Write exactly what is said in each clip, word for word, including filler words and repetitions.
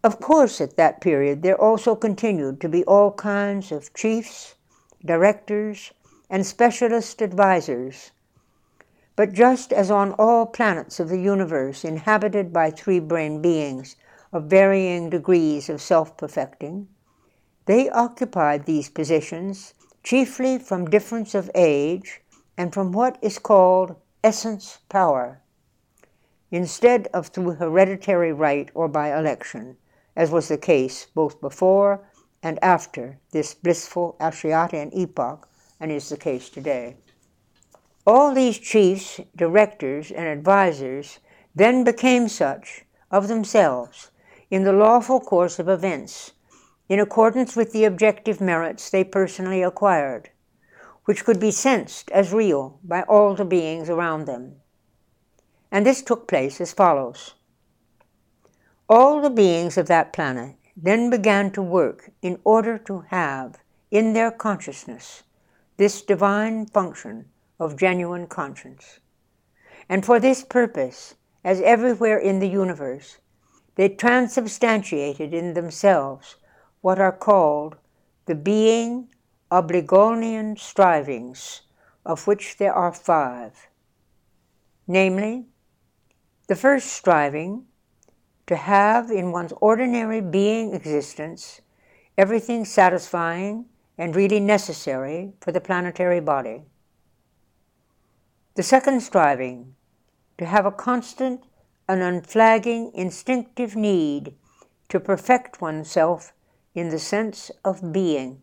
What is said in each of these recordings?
Of course, at that period, there also continued to be all kinds of chiefs, directors, and specialist advisors. But just as on all planets of the universe inhabited by three-brain beings of varying degrees of self-perfecting, they occupied these positions chiefly from difference of age and from what is called essence power, instead of through hereditary right or by election, as was the case both before and after this blissful Ashiatian epoch, and is the case today. All these chiefs, directors, and advisors then became such of themselves in the lawful course of events, in accordance with the objective merits they personally acquired, which could be sensed as real by all the beings around them. And this took place as follows. All the beings of that planet then began to work in order to have in their consciousness this divine function of genuine conscience. And for this purpose, as everywhere in the universe, they transubstantiated in themselves what are called the being Obligonian strivings, of which there are five. Namely, the first striving, to have in one's ordinary being existence everything satisfying and really necessary for the planetary body. The second striving, to have a constant and unflagging instinctive need to perfect oneself in the sense of being.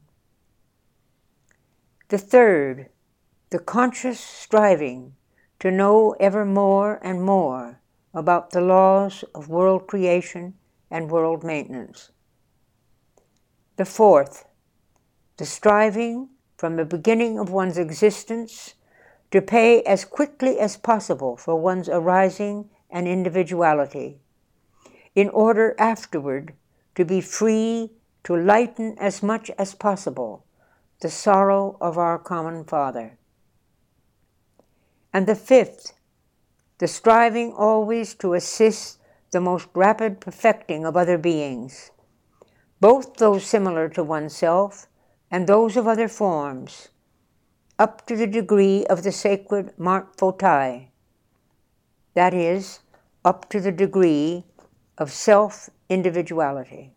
The third, the conscious striving to know ever more and more about the laws of world creation and world maintenance. The fourth, the striving from the beginning of one's existence to pay as quickly as possible for one's arising and individuality, in order afterward to be free to lighten as much as possible the sorrow of our common Father. And the fifth, the striving always to assist the most rapid perfecting of other beings, both those similar to oneself and those of other forms, up to the degree of the sacred Mark Fotai, that is, up to the degree of self-individuality.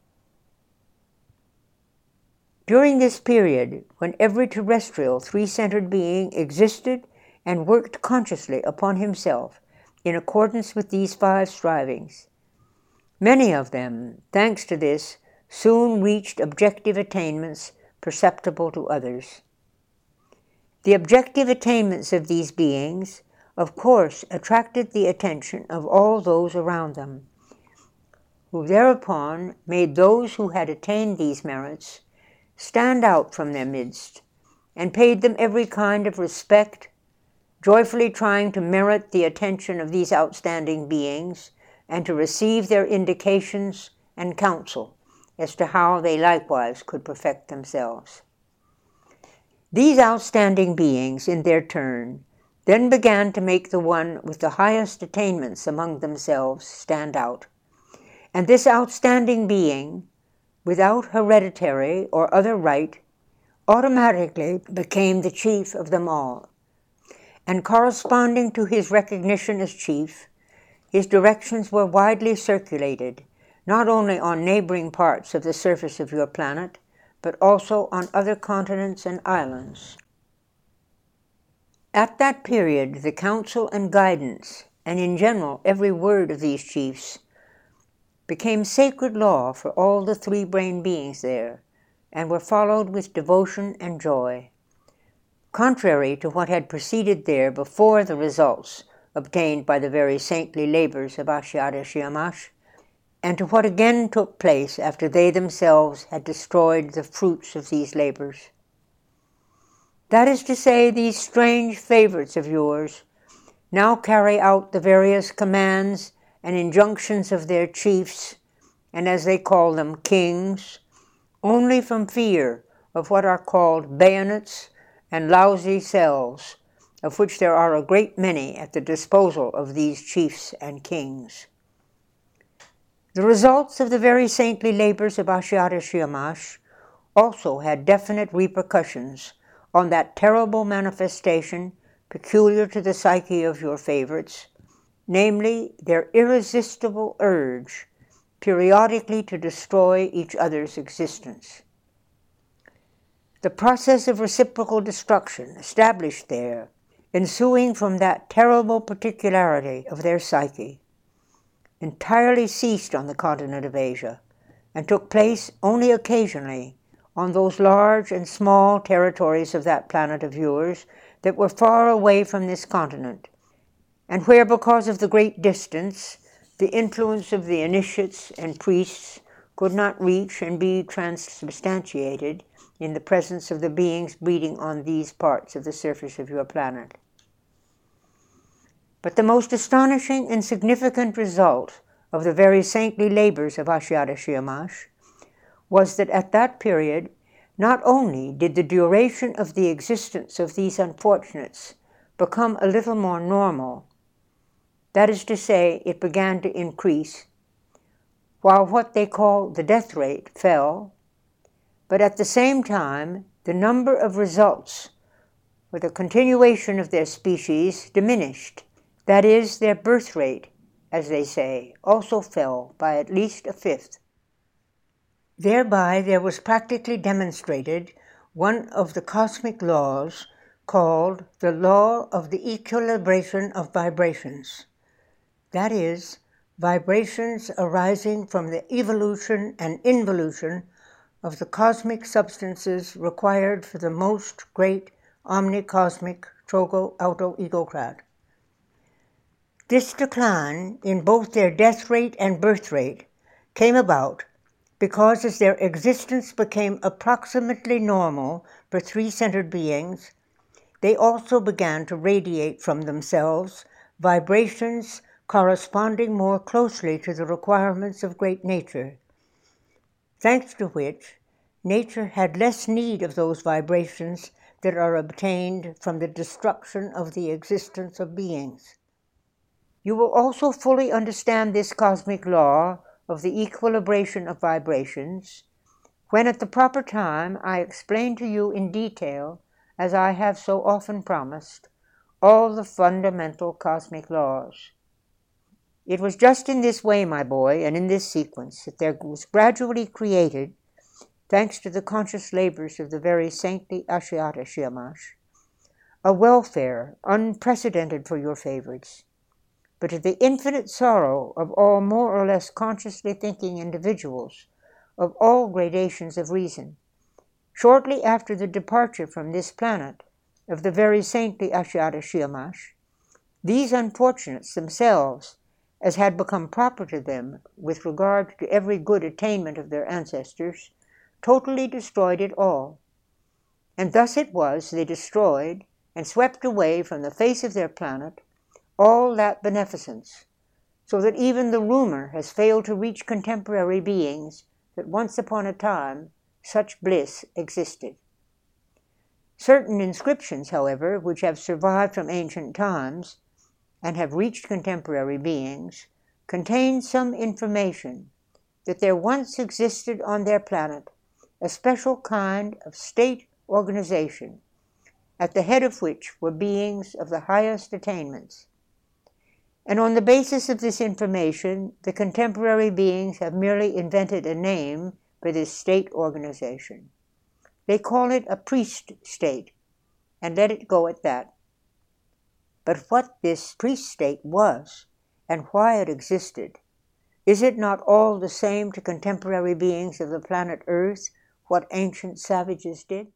During this period, when every terrestrial three-centered being existed and worked consciously upon himself in accordance with these five strivings, many of them, thanks to this, soon reached objective attainments perceptible to others. The objective attainments of these beings, of course, attracted the attention of all those around them, who thereupon made those who had attained these merits stand out from their midst, and paid them every kind of respect, joyfully trying to merit the attention of these outstanding beings, and to receive their indications and counsel as to how they likewise could perfect themselves. These outstanding beings, in their turn, then began to make the one with the highest attainments among themselves stand out, and this outstanding being, without hereditary or other right, automatically became the chief of them all. And corresponding to his recognition as chief, his directions were widely circulated, not only on neighboring parts of the surface of your planet, but also on other continents and islands. At that period, the counsel and guidance, and in general every word of these chiefs, became sacred law for all the three-brain beings there, and were followed with devotion and joy, contrary to what had proceeded there before the results obtained by the very saintly labors of Ashiata Shamash, and to what again took place after they themselves had destroyed the fruits of these labors. That is to say, these strange favorites of yours now carry out the various commands and injunctions of their chiefs, and as they call them, kings, only from fear of what are called bayonets and lousy cells, of which there are a great many at the disposal of these chiefs and kings. The results of the very saintly labors of Ashiata Shamash also had definite repercussions on that terrible manifestation peculiar to the psyche of your favorites, namely their irresistible urge periodically to destroy each other's existence. The process of reciprocal destruction established there, ensuing from that terrible particularity of their psyche, entirely ceased on the continent of Asia, and took place only occasionally on those large and small territories of that planet of yours that were far away from this continent, and where, because of the great distance, the influence of the initiates and priests could not reach and be transubstantiated in the presence of the beings breeding on these parts of the surface of your planet. But the most astonishing and significant result of the very saintly labors of Ashiata Shamash was that at that period, not only did the duration of the existence of these unfortunates become a little more normal, that is to say, it began to increase, while what they call the death rate fell, but at the same time, the number of results for the continuation of their species diminished. That is, their birth rate, as they say, also fell by at least a fifth. Thereby there was practically demonstrated one of the cosmic laws called the law of the equilibration of vibrations. That is, vibrations arising from the evolution and involution of the cosmic substances required for the most great omnicosmic Trogo Auto Egocrat. This decline in both their death rate and birth rate came about because as their existence became approximately normal for three-centered beings, they also began to radiate from themselves vibrations corresponding more closely to the requirements of great nature, thanks to which nature had less need of those vibrations that are obtained from the destruction of the existence of beings. You will also fully understand this cosmic law of the equilibration of vibrations when at the proper time I explain to you in detail, as I have so often promised, all the fundamental cosmic laws. It was just in this way, my boy, and in this sequence, that there was gradually created, thanks to the conscious labors of the very saintly Ashiata Shamash, a welfare unprecedented for your favorites, but to the infinite sorrow of all more or less consciously thinking individuals of all gradations of reason. Shortly after the departure from this planet of the very saintly Ashiata Shamash, these unfortunates themselves, as had become proper to them with regard to every good attainment of their ancestors, totally destroyed it all. And thus it was they destroyed and swept away from the face of their planet all that beneficence, so that even the rumor has failed to reach contemporary beings that once upon a time such bliss existed. Certain inscriptions, however, which have survived from ancient times and have reached contemporary beings, contain some information that there once existed on their planet a special kind of state organization, at the head of which were beings of the highest attainments. And on the basis of this information, the contemporary beings have merely invented a name for this state organization. They call it a priest state, and let it go at that. But what this priest state was, and why it existed, is it not all the same to contemporary beings of the planet Earth what ancient savages did?